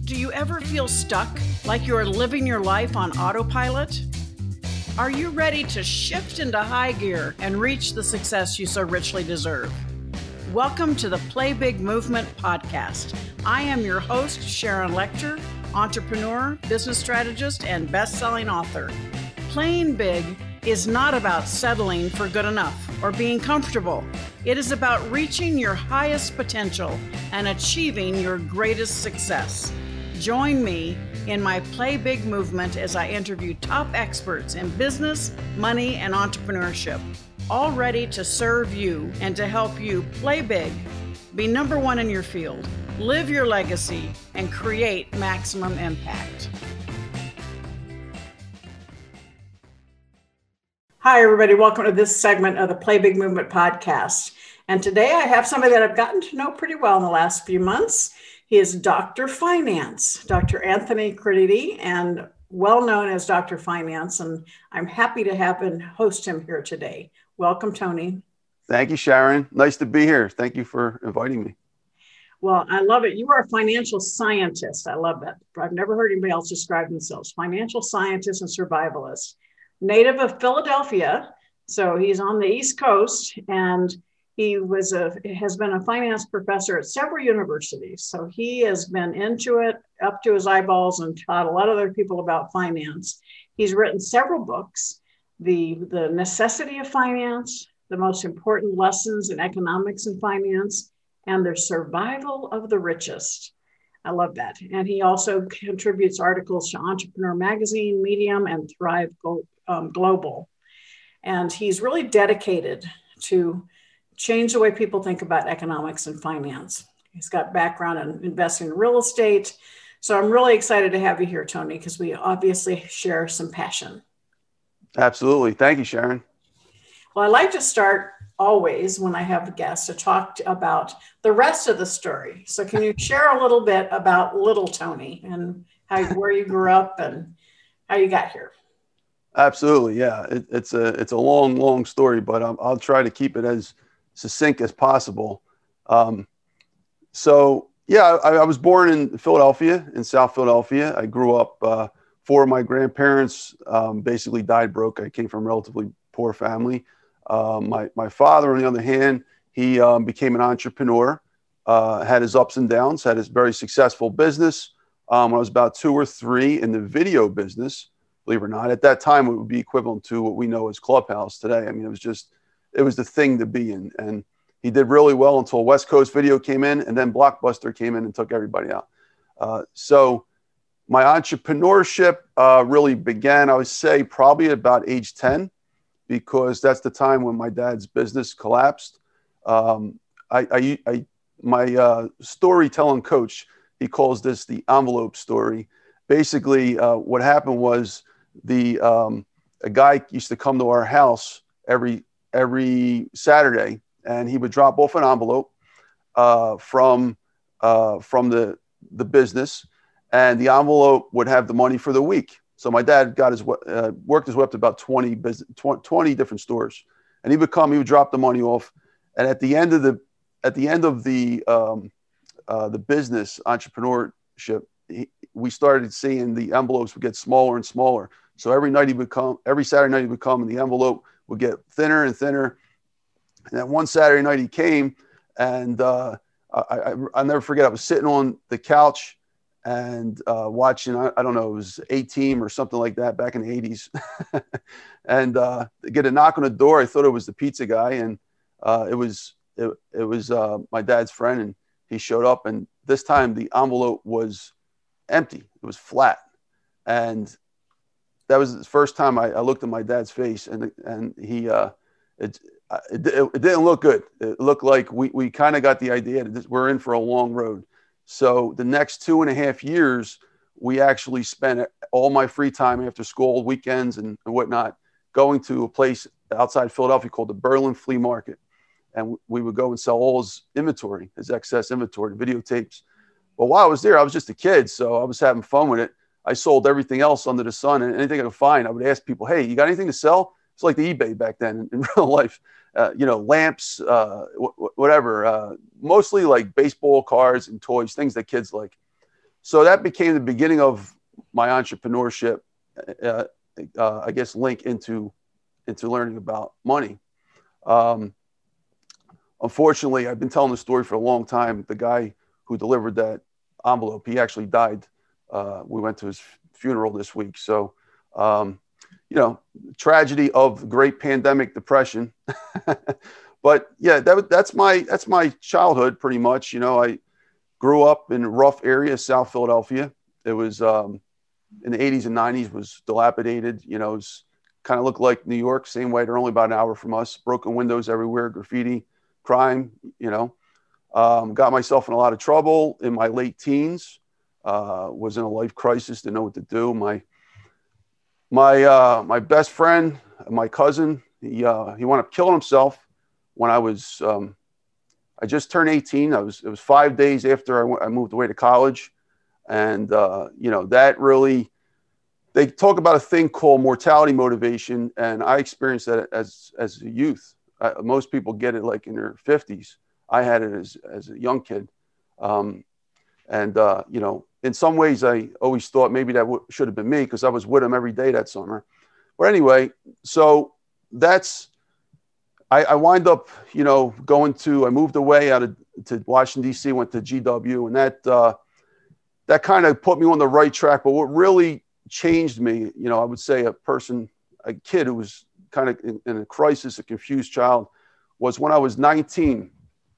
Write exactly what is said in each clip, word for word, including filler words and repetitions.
Do you ever feel stuck, like you're living your life on autopilot? Are you ready to shift into high gear and reach the success you so richly deserve? Welcome to the Play Big Movement podcast. I am your host, Sharon Lechter, entrepreneur, business strategist, and best-selling author. Playing big is not about settling for good enough or being comfortable. It is about reaching your highest potential and achieving your greatest success. Join me in my Play Big movement as I interview top experts in business, money, and entrepreneurship, all ready to serve you and to help you play big, be number one in your field, live your legacy, and create maximum impact. Hi, everybody. Welcome to this segment of the Play Big Movement podcast. And today I have somebody that I've gotten to know pretty well in the last few months. He is Doctor Finance, Doctor Anthony Crediti, and well known as Doctor Finance. And I'm happy to have and host him here today. Welcome, Tony. Thank you, Sharon. Nice to be here. Thank you for inviting me. Well, I love it. You are a financial scientist. I love that. I've never heard anybody else describe themselves. Financial scientist and survivalist. Native of Philadelphia. So he's on the East Coast, and he was a has been a finance professor at several universities. So he has been into it up to his eyeballs and taught a lot of other people about finance. He's written several books, the, the Necessity of Finance, The Most Important Lessons in Economics and Finance, and The Survival of the Richest. I love that. And he also contributes articles to Entrepreneur Magazine, Medium, and Thrive um, Global. And he's really dedicated to change the way people think about economics and finance. He's got background in investing in real estate. So I'm really excited to have you here, Tony, because we obviously share some passion. Absolutely. Thank you, Sharon. Well, I like to start always when I have guests to talk about the rest of the story. So can you share a little bit about little Tony and how where you grew up and how you got here? Absolutely. Yeah. It, it's a it's a long, long story, but um, I'll try to keep it as succinct as possible. Um, so, yeah, I, I was born in Philadelphia, in South Philadelphia. I grew up, uh, four of my grandparents um, basically died broke. I came from a relatively poor family. Um, my, my father, on the other hand, he um, became an entrepreneur, uh, had his ups and downs, had his very successful business. Um, when I was about two or three in the video business, believe it or not, at that time, it would be equivalent to what we know as Clubhouse today. I mean, it was just, it was the thing to be in. And he did really well until West Coast Video came in, and then Blockbuster came in and took everybody out. Uh, so my entrepreneurship uh, really began, I would say, probably at about age ten, because that's the time when my dad's business collapsed. Um, I, I, I, my uh, storytelling coach, he calls this the envelope story. Basically, uh, what happened was the um, a guy used to come to our house every every Saturday, and he would drop off an envelope uh, from uh, from the the business, and the envelope would have the money for the week. So my dad got his uh, worked his way up to about twenty business, twenty different stores, and he would come, he would drop the money off, and at the end of the at the end of the um, uh, the business entrepreneurship, he, we started seeing the envelopes would get smaller and smaller. So every night he would come, every Saturday night he would come, and the envelope would get thinner and thinner. And then one Saturday night he came, and uh, I, I, I'll never forget, I was sitting on the couch and uh, watching, I, I don't know, it was A-Team or something like that back in the eighties. And uh, get a knock on the door. I thought it was the pizza guy, and uh, it was it, it was uh, my dad's friend, and he showed up. And this time the envelope was empty. It was flat. And that was the first time I, I looked at my dad's face, and and he, uh, it, it, it didn't look good. It looked like we, we kind of got the idea that we're in for a long road. So the next two and a half years, we actually spent all my free time after school, weekends and, and whatnot, going to a place outside Philadelphia called the Berlin Flea Market. And we would go and sell all his inventory, his excess inventory, videotapes. But while I was there, I was just a kid, so I was having fun with it. I sold everything else under the sun, and anything I could find, I would ask people, hey, you got anything to sell? It's like the eBay back then in, in real life. Uh, you know, lamps, uh, wh- whatever, uh, mostly like baseball cards and toys, things that kids like. so that became the beginning of my entrepreneurship, uh, uh, I guess, link into, into learning about money. Um, unfortunately, I've been telling the story for a long time. The guy who delivered that envelope, he actually died. Uh, we went to his funeral this week. So, um, you know, tragedy of the great pandemic depression. But yeah, that, that's my, that's my childhood pretty much. You know, I grew up in a rough area, South Philadelphia. It was, um, in the eighties and nineties was dilapidated, you know, it was kind of looked like New York, same way. They're only about an hour from us, broken windows everywhere, graffiti, crime, you know. Um, got myself in a lot of trouble in my late teens, uh, was in a life crisis, didn't know what to do. My, my, uh, my best friend, my cousin, he, uh, he wound up killing himself when I was, um, I just turned eighteen. I was, it was five days after I, went, I moved away to college. And, uh, you know, that really, they talk about a thing called mortality motivation. And I experienced that as, as a youth. Uh, most people get it like in their fifties. I had it as, as a young kid. Um, and, uh, you know, in some ways I always thought maybe that w- should have been me because I was with him every day that summer. But anyway, so that's, I, I wind up, you know, going to, I moved away out of to Washington, D C, went to G W, and that, uh, that kind of put me on the right track. But what really changed me, you know, I would say a person, a kid who was kind of in, in a crisis, a confused child, was when I was nineteen.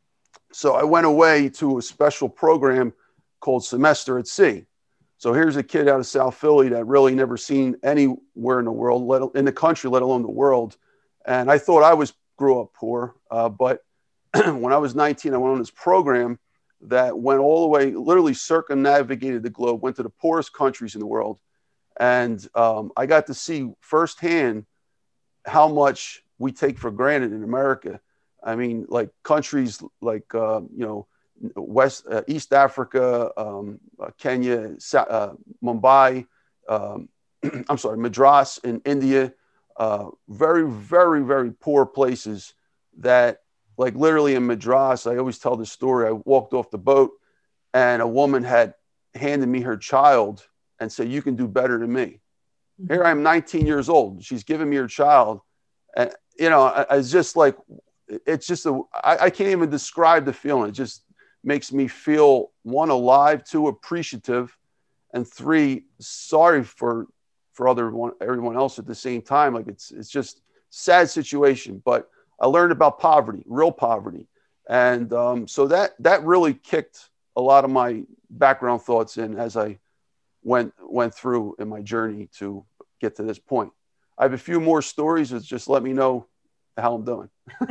So I went away to a special program called Semester at Sea. So here's a kid out of South Philly that really never seen anywhere in the world, let, in the country, let alone the world. And I thought I was grew up poor. Uh, but when I was nineteen, I went on this program that went all the way, literally circumnavigated the globe, went to the poorest countries in the world. And um, I got to see firsthand how much we take for granted in America. I mean, like countries like, uh, you know, West, uh, East Africa, um, uh, Kenya, uh, Mumbai, um, I'm sorry, Madras in India, uh, very, very, very poor places that, like literally in Madras, I always tell this story. I walked off the boat and a woman had handed me her child and said, "You can do better than me." Mm-hmm. Here I am nineteen years old. She's giving me her child. And, you know, I, I was just like, it's just, a, I, I can't even describe the feeling. It just makes me feel, one, alive, two, appreciative, and three, sorry for, for other one, everyone else at the same time. Like it's, it's just sad situation, but I learned about poverty, real poverty. And um, so that, that really kicked a lot of my background thoughts in as I went, went through in my journey to get to this point. I have a few more stories. It's just let me know how I'm doing.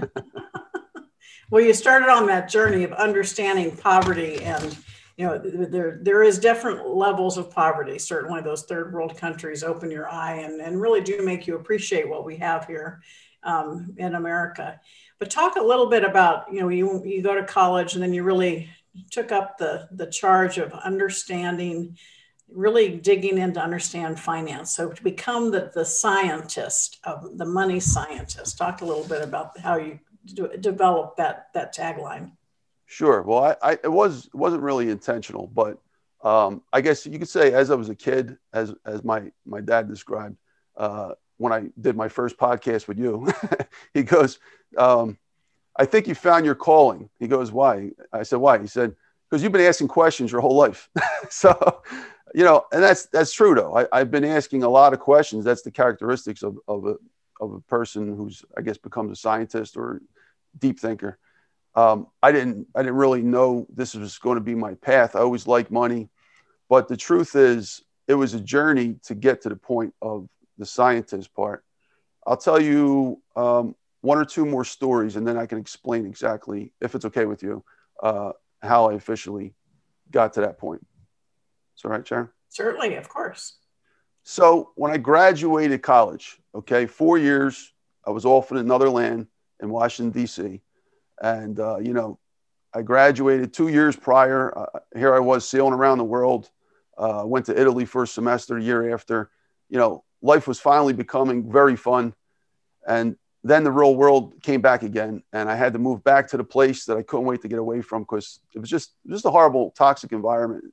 Well, you started on that journey of understanding poverty, and you know there there is different levels of poverty. Certainly, those third world countries open your eye and, and really do make you appreciate what we have here um, in America. But talk a little bit about, you know, you you go to college and then you really took up the the charge of understanding, really digging in to understand finance. So to become the, the scientist, of the money scientist, talk a little bit about how you do, develop that, that tagline. Sure. Well, I, I it was, it wasn't really intentional, but um, I guess you could say as I was a kid, as, as my, my dad described, uh, when I did my first podcast with you, he goes, um, "I think you found your calling." He goes, "Why?" I said, "Why?" He said, "Because you've been asking questions your whole life." So, you know, and that's, that's true though. I, I've been asking a lot of questions. That's the characteristics of, of a, of a person who's, I guess, becomes a scientist or deep thinker. Um, I didn't, I didn't really know this was going to be my path. I always liked money, but the truth is it was a journey to get to the point of the scientist part. I'll tell you um, one or two more stories, and then I can explain exactly, if it's okay with you, uh, how I officially got to that point. It's all right, Sharon? Certainly, of course. So when I graduated college, okay, four years, I was off in another land in Washington, D C. And, uh, you know, I graduated two years prior. Uh, here I was sailing around the world, uh, went to Italy for a semester, a year after. You know, life was finally becoming very fun. And then the real world came back again. And I had to move back to the place that I couldn't wait to get away from because it was just, just a horrible, toxic environment.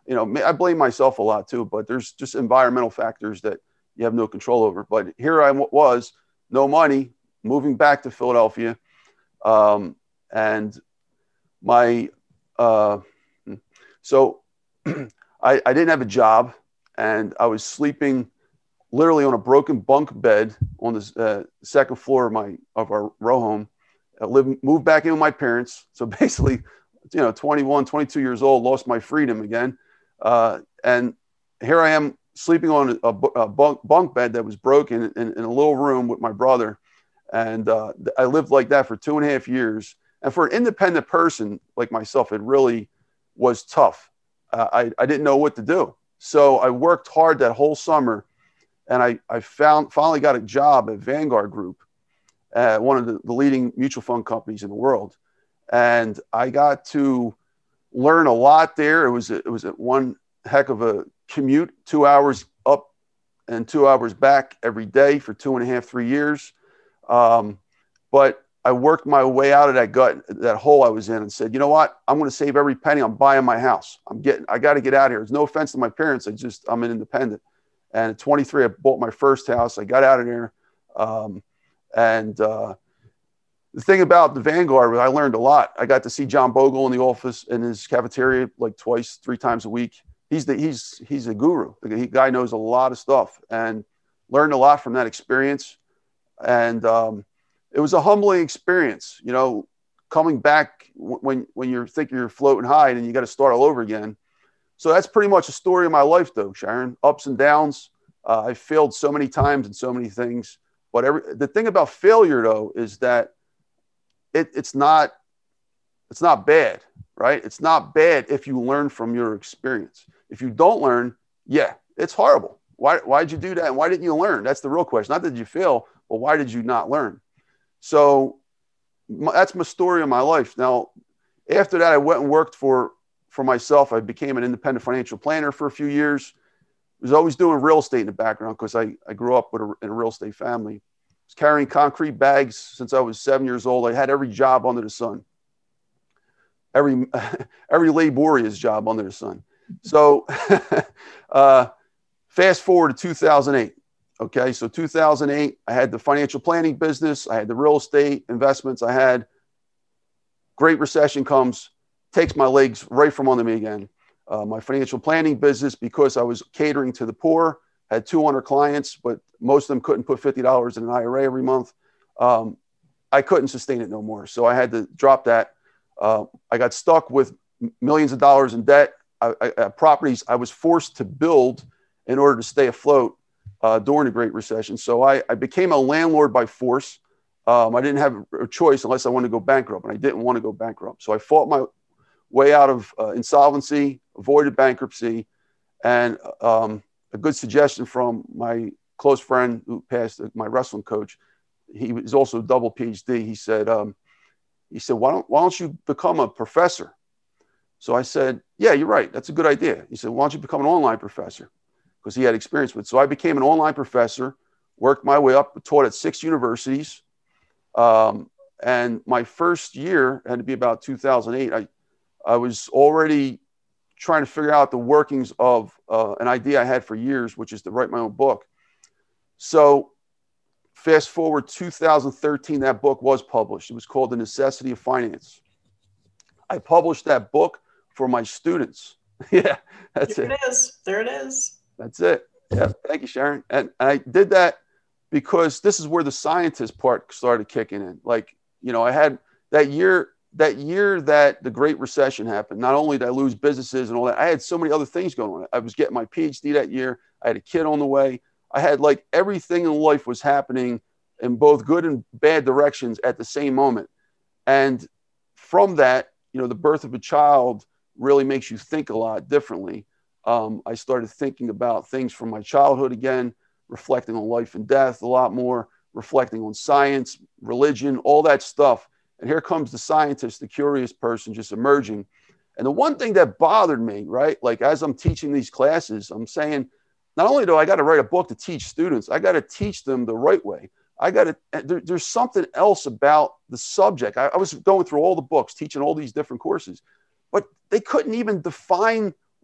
you know, I blame myself a lot too, but there's just environmental factors that you have no control over. But here I was, no money, moving back to Philadelphia. Um, and my, uh, so I, I didn't have a job, and I was sleeping literally on a broken bunk bed on the uh, second floor of my, of our row home. I lived, moved back in with my parents. So basically, you know, twenty-one, twenty-two years old, lost my freedom again. Uh, and here I am sleeping on a, a bunk, bunk bed that was broken in, in a little room with my brother. And uh, I lived like that for two and a half years. And for an independent person like myself, it really was tough. Uh, I, I didn't know what to do. So I worked hard that whole summer, and I, I found finally got a job at Vanguard Group, uh, one of the, the leading mutual fund companies in the world. And I got to learn a lot there. It was, a, it was a one heck of a commute, two hours up and two hours back every day for two and a half, three years. Um, but I worked my way out of that gut, that hole I was in, and said, you know what? I'm going to save every penny. I'm buying my house. I'm getting, I got to get out of here. There's no offense to my parents. I just, I'm an independent. And at twenty-three, I bought my first house. I got out of there. Um, and, uh, the thing about the Vanguard, I learned a lot. I got to see John Bogle in the office, in his cafeteria, like twice, three times a week. He's the, he's, he's a guru. The guy knows a lot of stuff, and learned a lot from that experience. And, um, it was a humbling experience, you know, coming back when, when you're thinking you're floating high and you got to start all over again. So that's pretty much a story of my life though, Sharon. Ups and downs. Uh, I failed so many times in so many things, but every, the thing about failure though, is that it, it's not, it's not bad, right? It's not bad if you learn from your experience. If you don't learn, yeah, it's horrible. Why, why'd you do that? And why didn't you learn? That's the real question. Not that you fail, but why did you not learn? So my, that's my story of my life. Now, after that, I went and worked for, for myself. I became an independent financial planner for a few years. I was always doing real estate in the background because I, I grew up with a, in a real estate family. I was carrying concrete bags since I was seven years old. I had every job under the sun, every, every laborious job under the sun. So uh, fast forward to two thousand eight. Okay, so two thousand eight, I had the financial planning business. I had the real estate investments. I had Great Recession comes, takes my legs right from under me again. Uh, my financial planning business, because I was catering to the poor, had two hundred clients, but most of them couldn't put fifty dollars in an I R A every month. Um, I couldn't sustain it no more. So I had to drop that. Uh, I got stuck with millions of dollars in debt. I, I, uh, properties I was forced to build in order to stay afloat Uh, during the Great Recession. So I, I became a landlord by force. Um, I didn't have a choice unless I wanted to go bankrupt, and I didn't want to go bankrupt. So I fought my way out of uh, insolvency, avoided bankruptcy, and um, a good suggestion from my close friend who passed, my wrestling coach. He was also a double P H D. He said, um, he said, why don't, why don't you become a professor? So I said, yeah, you're right. That's a good idea. He said, why don't you become an online professor? Because he had experience with it. So I became an online professor, worked my way up, taught at six universities. Um, and my first year had to be about two thousand eight. I, I was already trying to figure out the workings of uh, an idea I had for years, which is to write my own book. So fast forward two thousand thirteen, that book was published. It was called The Necessity of Finance. I published that book for my students. Yeah, that's there it. It is. There it is. That's it. Yeah. Thank you, Sharon. And I did that because this is where the scientist part started kicking in. Like, you know, I had that year, that year that the Great Recession happened. Not only did I lose businesses and all that, I had so many other things going on. I was getting my P H D that year. I had a kid on the way. I had like everything in life was happening in both good and bad directions at the same moment. And from that, you know, the birth of a child really makes you think a lot differently. Um, I started thinking about things from my childhood again, reflecting on life and death a lot more, reflecting on science, religion, all that stuff. And here comes the scientist, the curious person just emerging. And the one thing that bothered me, right, like as I'm teaching these classes, I'm saying, not only do I got to write a book to teach students, I got to teach them the right way. I got to, there, there's something else about the subject. I, I was going through all the books, teaching all these different courses, but they couldn't even define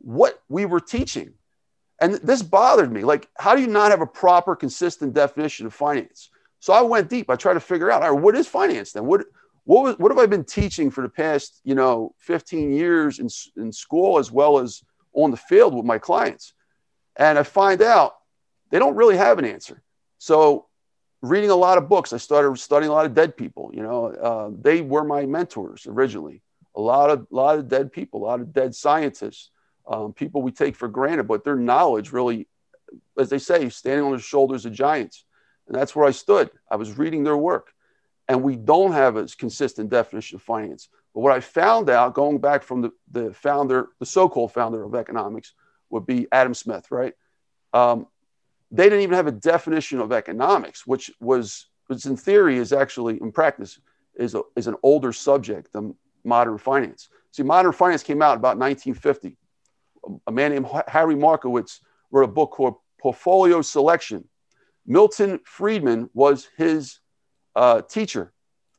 what we were teaching. And this bothered me. Like, how do you not have a proper, consistent definition of finance? So I went deep. I tried to figure out, all right, what is finance then? What, what, was, what have I been teaching for the past, you know, fifteen years in, in school as well as on the field with my clients? And I find out they don't really have an answer. So reading a lot of books, I started studying a lot of dead people. You know, uh, they were my mentors originally. A lot of, lot of dead people, a lot of dead scientists. Um, people we take for granted, but their knowledge really, as they say, standing on the shoulders of giants. And that's where I stood. I was reading their work. And we don't have a consistent definition of finance. But what I found out, going back from the, the founder, the so-called founder of economics, would be Adam Smith, right? Um, they didn't even have a definition of economics, which was, which in theory is actually, in practice, is, a, is an older subject than modern finance. See, modern finance came out about nineteen fifty. A man named Harry Markowitz wrote a book called Portfolio Selection. Milton Friedman was his uh, teacher,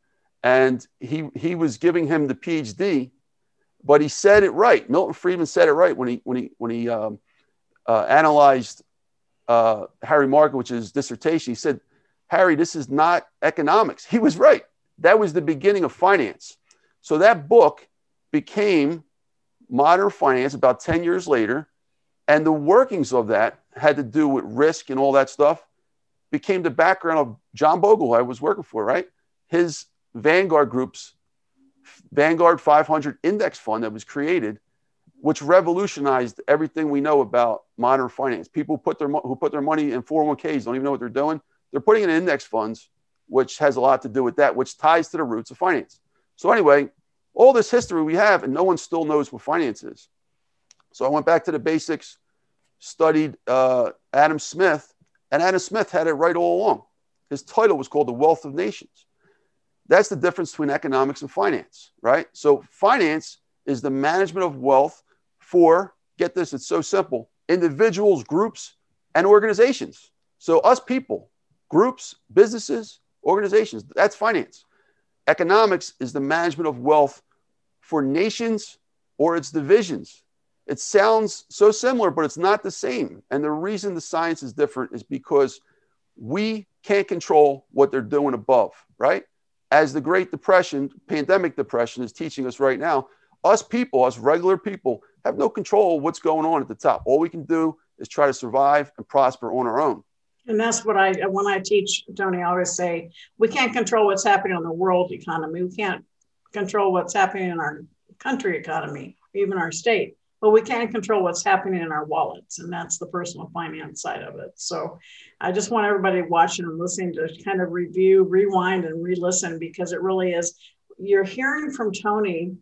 and he, he was giving him the PhD, but he said it right. Milton Friedman said it right when he, when he, when he um, uh, analyzed uh, Harry Markowitz's dissertation. He said, Harry, this is not economics. He was right. That was the beginning of finance. So that book became Modern Finance about ten years later, and the workings of that had to do with risk and all that stuff, became the background of John Bogle, who I was working for, right? His Vanguard Group's Vanguard five hundred index fund that was created, which revolutionized everything we know about modern finance. People put their, who put their money in four oh one Ks don't even know what they're doing. They're putting it in index funds, which has a lot to do with that, which ties to the roots of finance. So anyway, all this history we have, and no one still knows what finance is. So I went back to the basics, studied uh, Adam Smith, and Adam Smith had it right all along. His title was called The Wealth of Nations. That's the difference between economics and finance, right? So finance is the management of wealth for, get this, it's so simple, individuals, groups, and organizations. So us people, groups, businesses, organizations, that's finance. Economics is the management of wealth for nations or its divisions. It sounds so similar, but it's not the same. And the reason the science is different is because we can't control what they're doing above, right? As the Great Depression, pandemic depression is teaching us right now, us people, us regular people, have no control of what's going on at the top. All we can do is try to survive and prosper on our own. And that's what I, when I teach, Tony, I always say, we can't control what's happening on the world economy. We can't control what's happening in our country economy, even our state, but we can control what's happening in our wallets. And that's the personal finance side of it. So I just want everybody watching and listening to kind of review, rewind, and re-listen, because it really is, you're hearing from Tony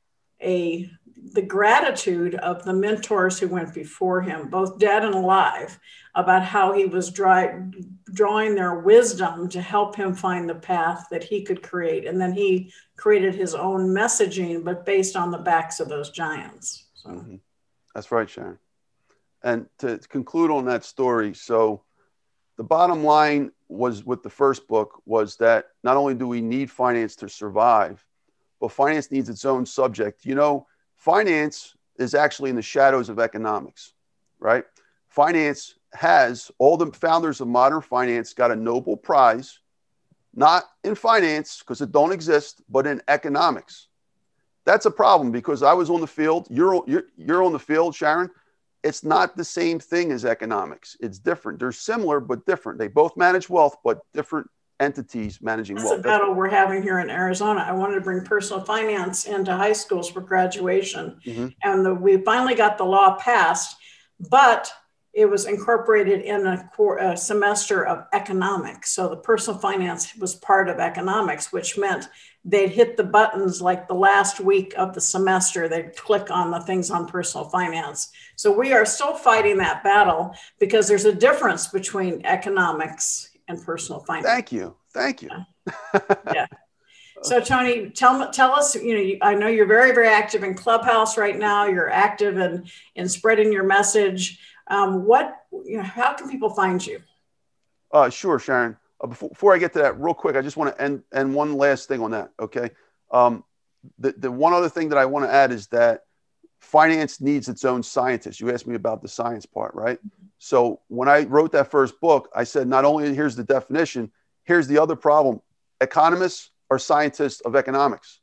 a the gratitude of the mentors who went before him, both dead and alive, about how he was dry, drawing their wisdom to help him find the path that he could create. And then he created his own messaging, but based on the backs of those giants. So. Mm-hmm. That's right, Sharon. And to, to conclude on that story, so the bottom line was with the first book was that not only do we need finance to survive, but finance needs its own subject. You know, finance is actually in the shadows of economics, right? Finance has, all the founders of modern finance got a Nobel Prize, not in finance, because it don't exist, but in economics. That's a problem, because I was on the field, you're, you're, you're on the field, Sharon. It's not the same thing as economics. It's different. They're similar, but different. They both manage wealth, but different entities managing That's wealth. a battle we're having here in Arizona. I wanted to bring personal finance into high schools for graduation. Mm-hmm. And the, we finally got the law passed, but it was incorporated in a, core, a semester of economics. So the personal finance was part of economics, which meant they'd hit the buttons like the last week of the semester. They'd click on the things on personal finance. So we are still fighting that battle, because there's a difference between economics and personal finance. Thank you. Thank you. Yeah. Yeah. So Tony, tell tell us, you know, I know you're very, very active in Clubhouse right now. You're active in, in spreading your message. Um, what, you know, how can people find you? Uh, sure, Sharon. Uh, before, before I get to that, real quick, I just want to end, end one last thing on that. Okay. Um, the, the one other thing that I want to add is that finance needs its own scientist. You asked me about the science part, right? So when I wrote that first book, I said, not only here's the definition, here's the other problem. Economists are scientists of economics.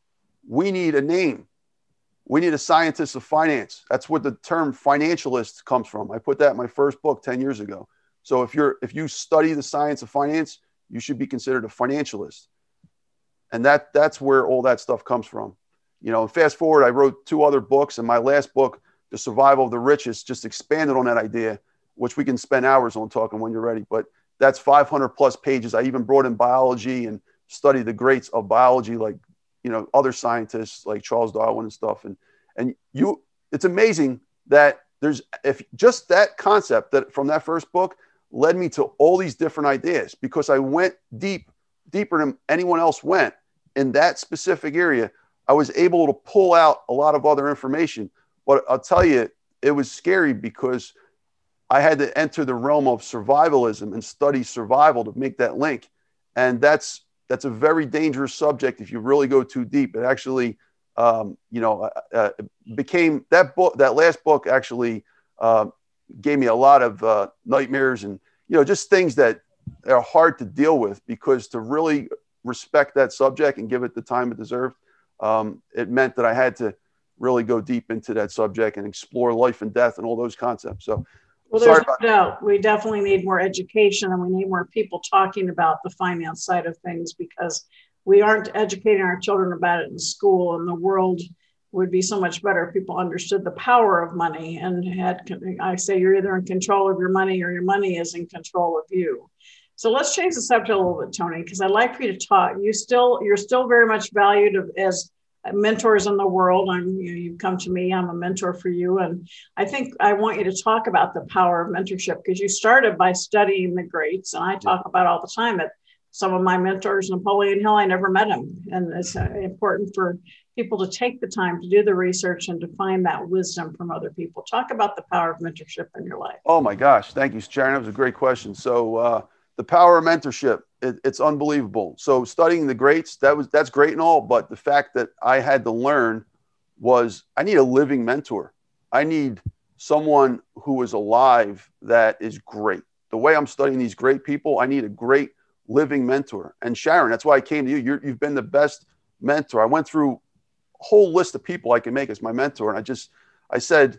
We need a name. We need a scientist of finance. That's what the term financialist comes from. I put that in my first book ten years ago. So if you're, if you study the science of finance, you should be considered a financialist. And that, that's where all that stuff comes from. You know, fast forward, I wrote two other books, and my last book, The Survival of the Richest, just expanded on that idea, which we can spend hours on talking when you're ready. But that's five hundred plus pages. I even brought in biology and studied the greats of biology, like, you know, other scientists like Charles Darwin and stuff. And, and you, it's amazing that there's, if just that concept that from that first book led me to all these different ideas, because I went deep, deeper than anyone else went in that specific area. I was able to pull out a lot of other information, but I'll tell you, it was scary because I had to enter the realm of survivalism and study survival to make that link. And that's, that's a very dangerous subject if you really go too deep. It actually, um, you know, uh, became that book, that last book actually uh, gave me a lot of uh, nightmares and, you know, just things that are hard to deal with, because to really respect that subject and give it the time it deserved, um, it meant that I had to really go deep into that subject and explore life and death and all those concepts. So, well, there's no doubt we definitely need more education, and we need more people talking about the finance side of things, because we aren't educating our children about it in school, and the world would be so much better if people understood the power of money and had, I say, you're either in control of your money or your money is in control of you. So let's change the subject a little bit, Tony, because I'd like for you to talk. You still, you're still very much valued as mentors in the world. I'm, you know, you've come to me, I'm a mentor for you. And I think I want you to talk about the power of mentorship, because you started by studying the greats. And I talk about all the time that some of my mentors, Napoleon Hill, I never met him. And it's uh, important for people to take the time to do the research and to find that wisdom from other people. Talk about the power of mentorship in your life. Oh my gosh. Thank you, Sharon. That was a great question. So, uh, the power of mentorship, it, it's unbelievable. So studying the greats, that was, that's great and all, but the fact that I had to learn was I need a living mentor. I need someone who is alive that is great. The way I'm studying these great people, I need a great living mentor. And Sharon, that's why I came to you. You're, you've been the best mentor. I went through a whole list of people I can make as my mentor. And I just, I said,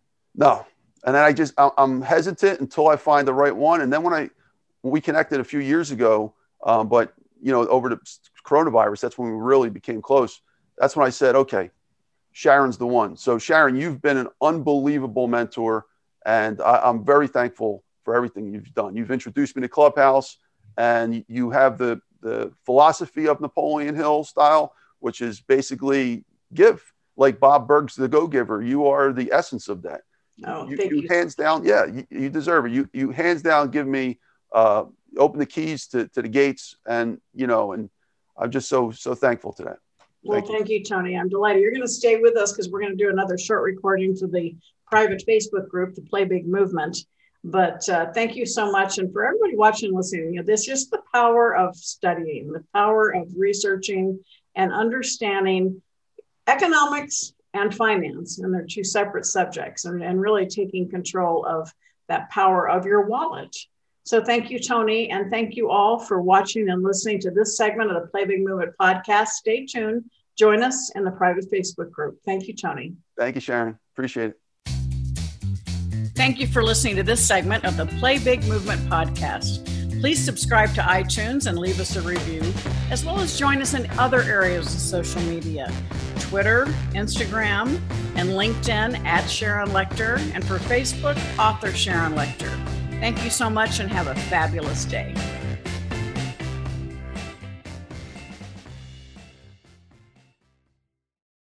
no. And then I just, I'm hesitant until I find the right one. And then when I, we connected a few years ago, um, but, you know, over the coronavirus, that's when we really became close. That's when I said, okay, Sharon's the one. So Sharon, you've been an unbelievable mentor, and I, I'm very thankful for everything you've done. You've introduced me to Clubhouse, and you have the, the philosophy of Napoleon Hill style, which is basically give, like Bob Burg's The Go-Giver. You are the essence of that. Oh, you, thank you, you. Hands down. Yeah, you, you deserve it. You, you hands down give me, Uh, open the keys to, to the gates, and, you know, and I'm just so, so thankful to that. Well, thank, thank you. you, Tony. I'm delighted. You're going to stay with us because we're going to do another short recording for the private Facebook group, the Play Big Movement. But uh, thank you so much. And for everybody watching and listening, you know, this is just the power of studying, the power of researching and understanding economics and finance. And they're two separate subjects, and, and really taking control of that power of your wallet. So thank you, Tony, and thank you all for watching and listening to this segment of the Play Big Movement podcast. Stay tuned. Join us in the private Facebook group. Thank you, Tony. Thank you, Sharon. Appreciate it. Thank you for listening to this segment of the Play Big Movement podcast. Please subscribe to iTunes and leave us a review, as well as join us in other areas of social media, Twitter, Instagram, and LinkedIn at Sharon Lechter, and for Facebook, author Sharon Lechter. Thank you so much and have a fabulous day.